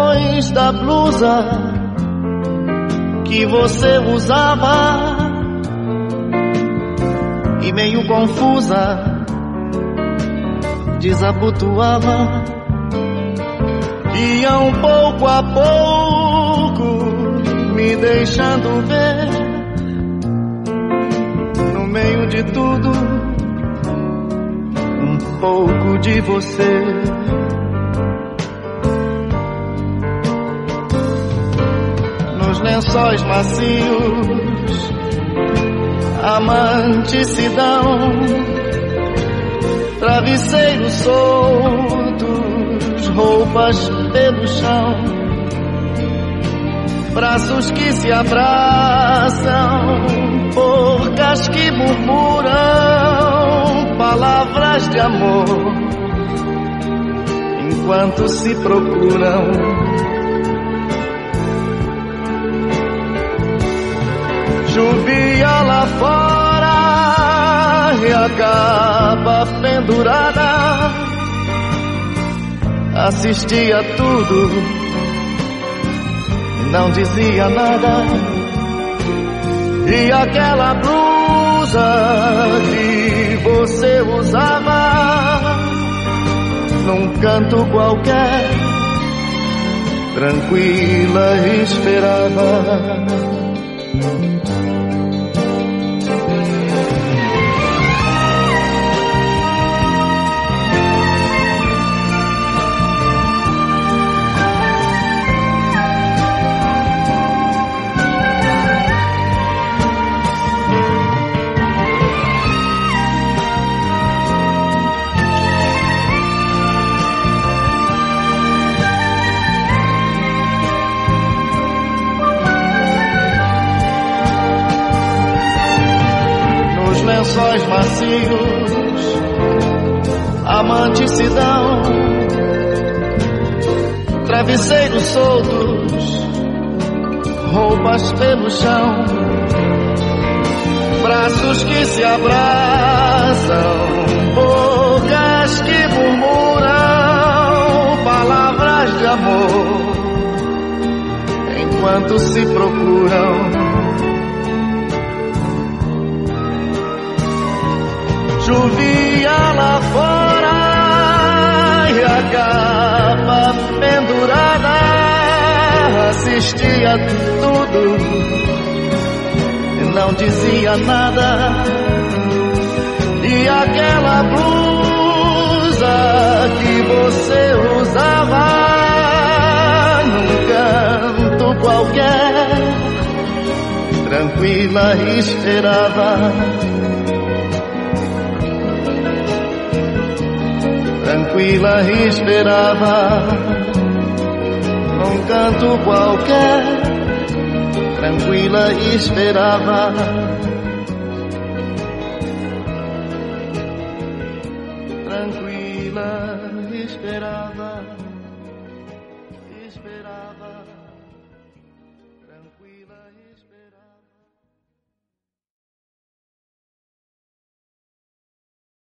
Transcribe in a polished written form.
botões da blusa que você usava e meio confusa desabotoava. Iam pouco a pouco me deixando ver, no meio de tudo, um pouco de você. Nos lençóis macios, amantes se dão, travesseiros soltos, roupas pelo chão, braços que se abraçam, bocas que murmuram palavras de amor, enquanto se procuram. Chovia lá fora e a capa pendurada, assistia tudo e não dizia nada. E aquela blusa que você usava, num canto qualquer, tranquila esperava. Lençóis macios, amantes se dão, travesseiros soltos, roupas pelo chão, braços que se abraçam, bocas que murmuram palavras de amor, enquanto se procuram. Chovia lá fora e a capa pendurada, assistia tudo e não dizia nada. E aquela blusa que você usava, num canto qualquer, tranquila esperava. Tranquila esperava, num canto qualquer, tranquila esperava.